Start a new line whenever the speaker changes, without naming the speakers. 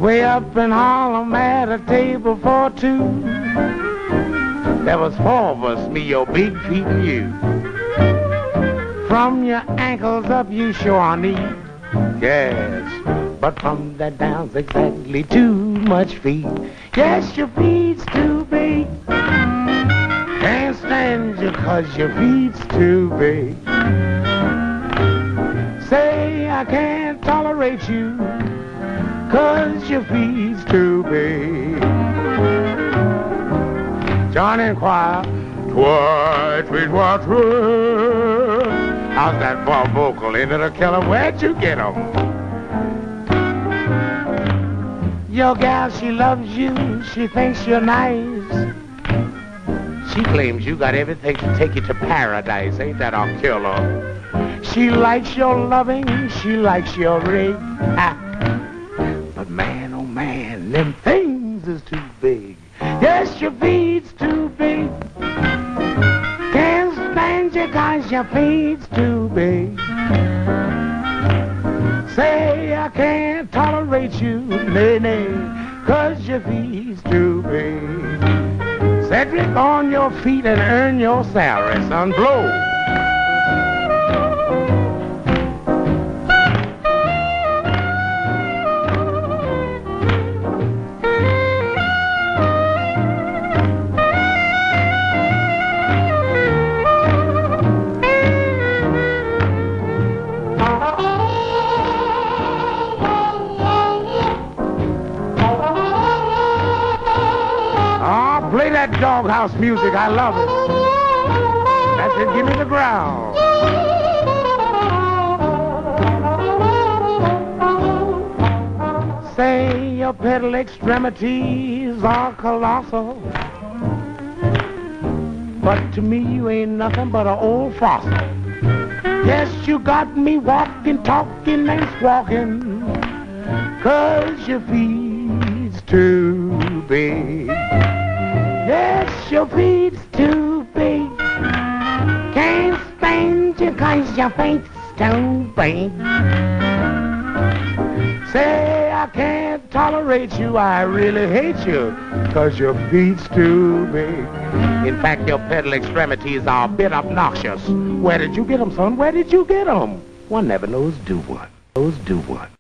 Way up in Harlem at a table for two. There was four of us, me, your big feet, and you. From your ankles up, you sure need. Yes, but from that down's exactly too much feet. Yes, your feet's too big. Can't stand you 'cause your feet's too big. Say I can't tolerate you 'cause your feet's too big. Join in choir. Twi, twi, twi, twi. How's that for a vocal? Ain't it a killer? Where'd you get 'em? Your gal, she loves you. She thinks you're nice. She claims you got everything to take you to paradise. Ain't that a killer? She likes your loving. She likes your rig. But man, oh man, them things is too big. Yes, your feet's too big. Can't stand you 'cause your feet's too big. Say I can't tolerate you, nay, nay, 'cause your feet's too big. Cedric, on your feet and earn your salary, son, blow. Play that doghouse music, I love it. That's it, give me the growl. Say your pedal extremities are colossal, but to me you ain't nothing but an old fossil. Yes, you got me walking, talking, and squawking, 'cause your feet's too big. Yes, your feet's too big. Can't stand you 'cause your feet's too big. Say I can't tolerate you, I really hate you, 'cause your feet's too big. In fact, your pedal extremities are a bit obnoxious. Where did you get them, son? Where did you get them? One never knows do one.